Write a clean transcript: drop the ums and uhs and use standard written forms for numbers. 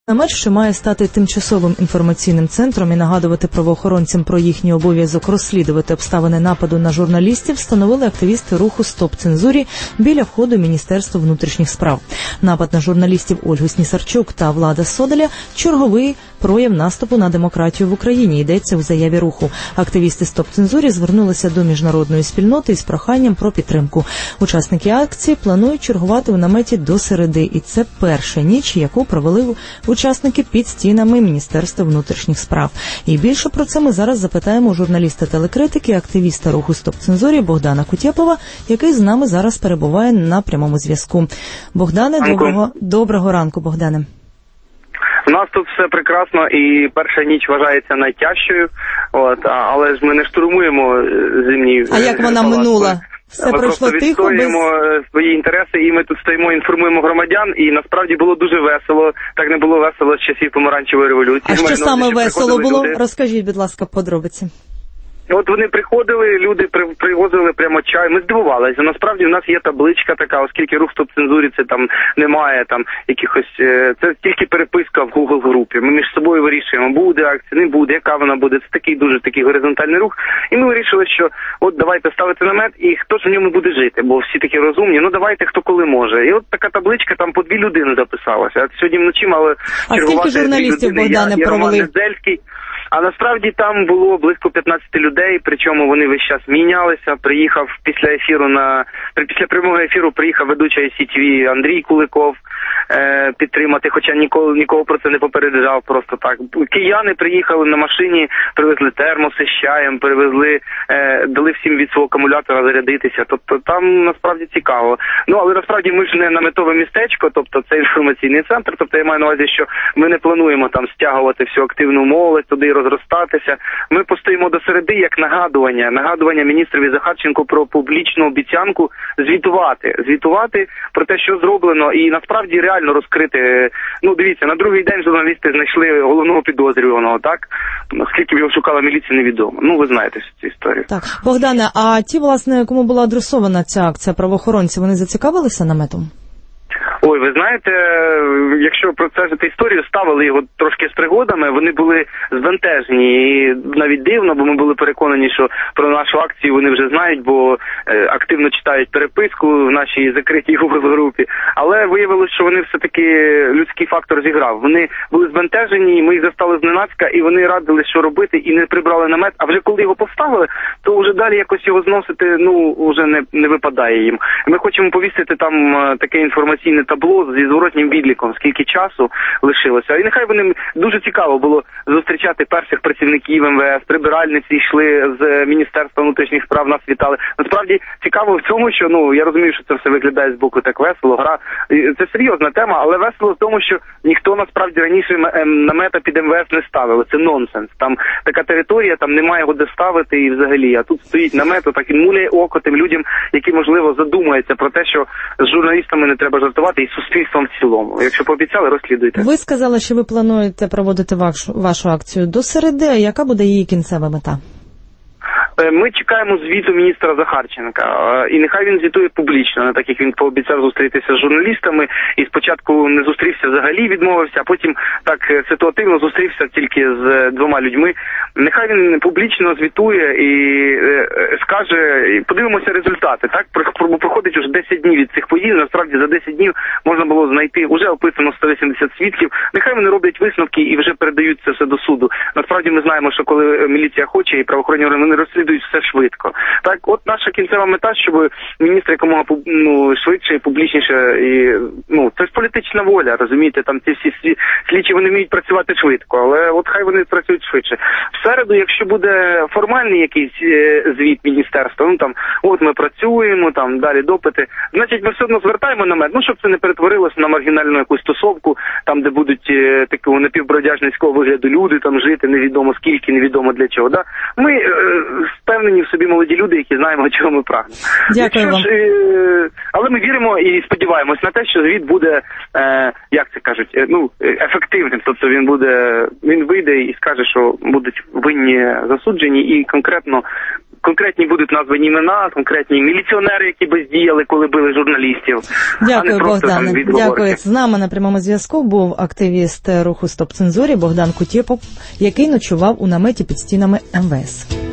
Намет, що має стати тимчасовим інформаційним центром і нагадувати правоохоронцям про їхній обов'язок розслідувати обставини нападу на журналістів, встановили активісти руху «Стоп цензурі» біля входу Міністерства внутрішніх справ. Напад на журналістів Ольгу Снісарчук та Влада Соделя – черговий прояв наступу на демократію в Україні, йдеться у заяві руху. Активісти «Стоп цензурі» звернулися до міжнародної спільноти із проханням про підтримку. Учасники акції планують чергувати у наметі до середи, і це перша ніч, яку провели учасники під стінами Міністерства внутрішніх справ. І більше про це ми зараз запитаємо журналіста-телекритики, активіста руху «Стоп цензурі» Богдана Кутєпова, який з нами зараз перебуває на прямому зв'язку. Богдане, доброго ранку, Богдане. У нас тут все прекрасно, і перша ніч вважається найтяжчою, але ж ми не штурмуємо зимні. А як вона минула? Все пройшло тихо, відстоюємо свої інтереси, і ми тут стоїмо, інформуємо громадян, і насправді було дуже весело. Так не було весело з часів помаранчевої революції. А що саме весело було? Розкажіть, будь ласка, подробиці. От вони приходили, люди привозили прямо чай, ми здивувалися. Насправді в нас є табличка така, оскільки рух «Стоп цензурі» це там немає там якихось, це тільки переписка в Google групі. Ми між собою вирішуємо, буде акція, не буде, яка вона буде. Це такий горизонтальний рух. І ми вирішили, що от давайте ставити намет, і хто ж в ньому буде жити, бо всі такі розумні, ну давайте хто коли може. І от така табличка, там по 2 людини записалася. Сьогодні вночі мали чергувати. А скільки журналістів, Богдане, провели? А насправді там було близько 15 людей, причому вони весь час мінялися. Приїхав після прямого ефіру приїхав ведучий ICTV Андрій Куликов підтримати, хоча нікого про це не попереджав, просто так. Кияни приїхали на машині, привезли термоси з чаєм, дали всім від свого акумулятора зарядитися. Тобто там насправді цікаво. Ну, але насправді ми ж не наметове містечко, тобто це інформаційний центр, тобто я маю на увазі, що ми не плануємо там стягувати всю активну молодь, туди розростатися. Ми постоїмо до середи як нагадування міністрові Захарченку про публічну обіцянку звітувати про те, що зроблено, і насправді реально розкрити. Ну, дивіться, на другий день журналісти знайшли головного підозрюваного, так? Скільки його шукала міліція, невідомо. Ну, ви знаєте цю історію. Так. Богдане, а ті, власне, кому була адресована ця акція, правоохоронці, вони зацікавилися наметом? Ой, ви знаєте, якщо процесити історію, ставили його трошки з пригодами, вони були збентежені, і навіть дивно, бо ми були переконані, що про нашу акцію вони вже знають, бо активно читають переписку в нашій закритій Google-групі, але виявилось, що вони все-таки людський фактор зіграв. Вони були збентежені, ми їх застали зненацька, і вони радили, що робити, і не прибрали намет, а вже коли його поставили, то вже далі якось його зносити, ну, вже не випадає їм. Ми хочемо повісити там таке інформаційне табло зі зворотнім відліком, скільки часу лишилося. І нехай вони, дуже цікаво було зустрічати перших працівників МВС, прибиральниці йшли з Міністерства внутрішніх справ, нас вітали. Насправді цікаво в цьому, що, ну, я розумію, що це все виглядає з боку так весело, гра. Це серйозна тема, але весело в тому, що ніхто насправді раніше намета під МВС не ставив. Це нонсенс. Там така територія, там немає його де ставити і взагалі. А тут стоїть намет, так він муляє око тим людям, які, можливо, задумаються про те, що з журналістами не треба жартувати, і суспільством в цілому. Якщо пообіцяли, розслідуйте. Ви сказали, що ви плануєте проводити вашу акцію до середи. Яка буде її кінцева мета? Ми чекаємо звіту міністра Захарченка, і нехай він звітує публічно, не так як він пообіцяв зустрітися з журналістами, і спочатку не зустрівся взагалі, відмовився, а потім так ситуативно зустрівся тільки з 2 людьми. Нехай він публічно звітує і скаже, подивимося результати, так? Проходить уже 10 днів від цих подій, насправді за 10 днів можна було знайти, вже описано 180 свідків, нехай вони роблять висновки і вже передають це все до суду. Насправді ми знаємо, що коли міліція хоче і правоохоронні органи розслідують все швидко. Так, от наша кінцева мета, щоб міністр якомога швидше і публічніше, і, ну, це ж політична воля, розумієте, там ці всі слідчі, вони вміють працювати швидко, але от хай вони працюють швидше. В середу, якщо буде формальний якийсь звіт міністерства, ну там, от ми працюємо, там, далі допити, значить ми все одно звертаємо намет, ну, щоб це не перетворилося на маргінальну якусь тусовку, там, де будуть такого напівбродяжницького вигляду люди там жити, невідомо скільки, невідомо для чого, да? Ми впевнені в собі молоді люди, які знаємо, чого ми прагнемо. Дякую вам. Але ми віримо і сподіваємось на те, що звіт буде, як це кажуть, ну, ефективним. Тобто він вийде і скаже, що будуть винні засуджені, і конкретно конкретні будуть названі імена, конкретні міліціонери, які бездіяли, коли били журналістів. Дякую, Богдане. Дякую. З нами на прямому зв'язку був активіст руху «Стоп цензурі» Богдан Кутєпов, який ночував у наметі під стінами МВС.